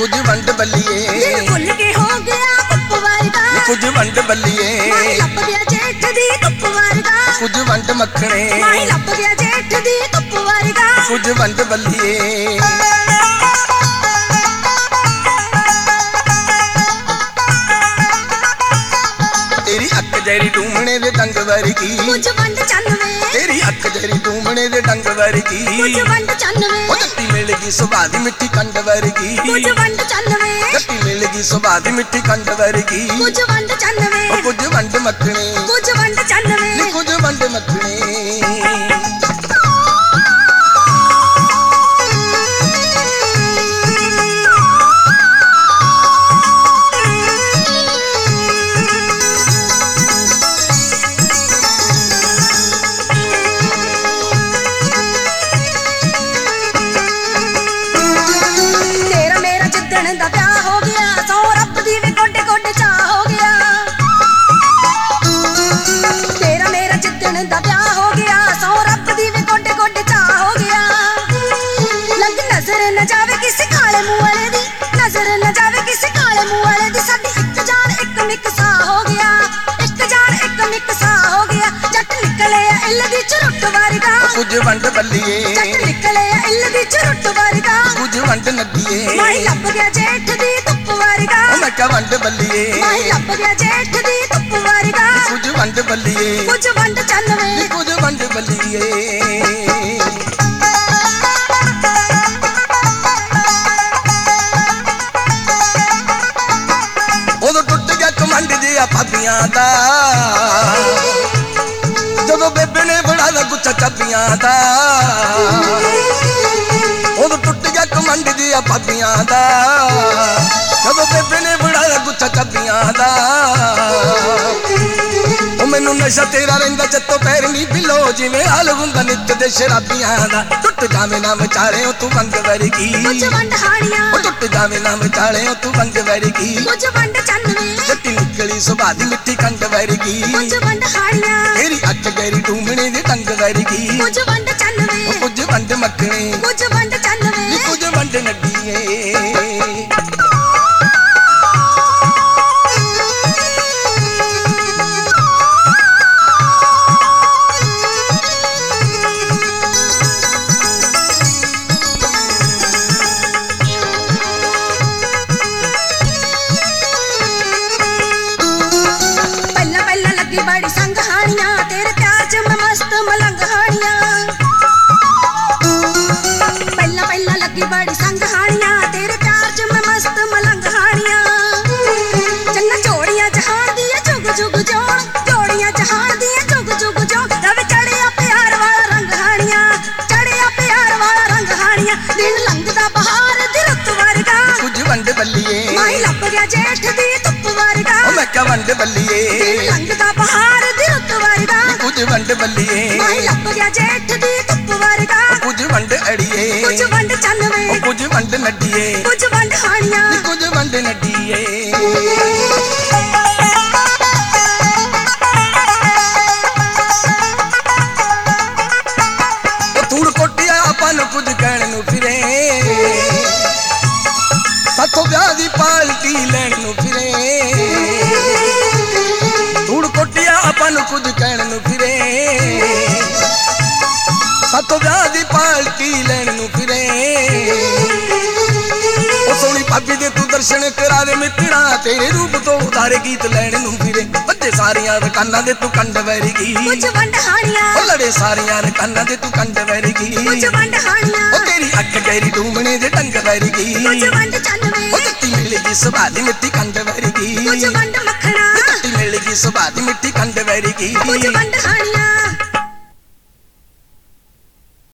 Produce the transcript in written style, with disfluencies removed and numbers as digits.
कुछ वंड बल्लिए दिल भुल के हो गया धुप वर्गा कुछ वंड बल्लिए माही लप गया जेठ दी धुप वर्गा कुछ वंड मखणे माही लप गया जेठ दी धुप वर्गा कुछ वंड बल्लिए तेरी अख जरी डूमने दे डंग वर्गी कुछ वंड चन्नवे तेरी अख जरी डूमने दे डंग वर्गी कुछ वंड चन्नवे ओ जट्टी मिलगी सुभा दी मिट्टी कंड वर्गी कुछ वंड चन्नवे जट्टी मिलगी सुभा दी मिट्टी कंड वर्गी कुछ वंड चन्नवे ओ कुछ वंड मखणे कुछ वंड चन्नवे नी कुछ वंड मखणे कुछ वंड बल्लिए जट निकले इल्ल दी चुरुट वर्गा कुछ वंड नदिए माही लप गया जेठ दी धुप वर्गा ओ मैं क्या वंड बल्लिए माही लप गया जेठ दी धुप वर्गा कुछ वंड बल्लिए कुछ वंड चन्नवे कुछ वंड बल्लिए उदो टुट गया कमंड जिया भाबियां दा ਜਦੋਂ ਬੇਬੇ ਨੇ ਬਣਾ ਲਾ ਗੁੱਛਾ ਚਾਬੀਆਂ ਦਾ ਉਦੋਂ ਟੁੱਟ ਗਿਆ ਕਮੰਡ ਜਿਹਾ ਭਾਬੀਆਂ ਦਾ ਜਦੋਂ ਬੇਬੇ ਨੇ ਬਣਾ ਲਾ ਗੁੱਛਾ ਚਾਬੀਆਂ ਦਾ ਉਹ ਮੈਨੂੰ ਨਸ਼ਾ ਤੇਰਾ ਰਹਿੰਦਾ ਜੱਤੋਂ ਪੈਰ ਨਹੀਂ ਬਿਲੋ ਜਿਵੇਂ ਹਾਲ ਹੁੰਦਾ ਨਿੱਤ ਦੇ ਸ਼ਰਾਬੀਆਂ ਦਾ ਟੁੱਟ ਜਾਵੇਂ ਨਾ ਵਿਚਾਲਿਓ ਤੂੰ ਵੰਗ ਵਰਗੀ ਕੁਝ ਵੰਡ ਹਾਣੀਆਂ ਉਹ ਟੁੱਟ ਜਾਵੇਂ ਨਾ ਵਿਚਾਲਿਓ ਤੂੰ ਵੰਗ ਵਰਗੀ ਕੁਝ ਵੰਡ ਚੰਨਵੇ ਜੱਟੀ ਨਿਕਲੀ ਸੁਭਾ ਦੀ ਮਿੱਠੀ ਕੰਡ ਵਰਗੀ ਕੁਝ ਵੰਡ ਹਾਣੀਆਂ ਤੇਰੀ ਅੱਖ ਗੈਰੀ ਡੂਮਣੇ ਦੇ ਟੰਗ ਵਰਗੀ ਕੁਝ ਵੰਡ ਚੰਨਵੇ ਕੁਝ ਵੰਡ ਮੱਖਣੇ ਕੁਝ ਵੰਡ ਚੰਨਵੇ ਕੁਝ ਵੰਡ ਨੱਡੀਏ बड़ी संग हानियां तेरे प्यार च मैं मस्त मलंग हानियां पहला पहला लगी बड़ी संग हानियां तेरे प्यार च मैं मस्त मलंग हानियां चन्ना जोड़ियां जहान दी जुग जुग जोड़ जोड़ियां जहान दी जुग जुग जोड़ रवि चढ़िया प्यार वाला रंग हानियां चढ़िया प्यार वाला रंग हानियां दिन लंघदा बहार दी रुत वर्गा कुछ वंड बल्लिए माही लप गया जेठ दी धुप वर्गा मैं क्या वंड बल्लिए दिन लंघदा बहार दी रुत वर्गा कुछ वंड बल्लिए माही लप गया जेठ दी धुप वर्गा कुछ वंड अड़िए कुछ वंड चन्नवे कुछ वंड नड्डिए कुछ वंड हानियां कुछ वंड नड्डिए ਧੂੜ ਕੋਟਿਆ ਆਪਾਂ ਨੂੰ ਕੁਝ ਕਹਿਣ ਨੂੰ ਫਿਰੇ ਸਾਥੋਂ ਵਿਆਹ ਦੀ ਪਾਲਟੀ ਲੈਣ ਨੂੰ ਫਿਰੇ ਧੂੜ ਕੋਟਿਆ ਆਪਾਂ ਨੂੰ ਕੁਝ ਕਹਿਣ ਨੂੰ ਫਿਰੇ ਸਾਥੋਂ ਵਿਆਹ ਦੀ ਪਾਲਟੀ ਲੈਣ ਨੂੰ ਫਿਰੇ ਉਹ ਸੋਹਣੀ ਭਾਬੀ ਦੇ ਤੂੰ ਦਰਸ਼ਨ ਕਰਾ ਦੇ ਮਿੱਤਰਾ ਤੇਰੇ ਰੂਪ ਤੋਂ ਉਤਾਰੇ ਗੀਤ ਲੈਣ ਨੂੰ ਫਿਰੇ ਵੱਜੇ ਸਾਰੀਆਂ ਰਕਾਨਾਂ ਦੇ ਤੂੰ ਕੰਡ ਵਰਗੀ ਕੁਝ ਵੰਡ ਹਾਣੀਆਂ ਉਹ ਲੜੇ ਸਾਰੀਆਂ ਰਕਾਨਾਂ ਦੇ ਤੂੰ ਕੰਡ ਵਰਗੀ ਕੁਝ ਵੰਡ ਹਾਣੀਆਂ ਉਹ ਤੇਰੀ ਅੱਖ ਗੈਰੀ ਡੂਮਣੇ ਦੇ ਟੰਗ ਵਰਗੀ ਕੁਝ ਵੰਡ ਚੰਨਵੇ ਉਹ ਜੱਟੀ ਮਿਲਗੀ ਸੁਭਾ ਦੀ ਮਿੱਟੀ ਕੰਡ ਵਰਗੀ ਕੁਝ ਵੰਡ ਮੱਖਣਾ ਜੱਟੀ ਮਿਲਗੀ ਸੁਭਾ ਦੀ ਮਿੱਟੀ ਕੰਡ ਵਰਗੀ ਕੁਝ ਵੰਡ ਹਾਣੀਆਂ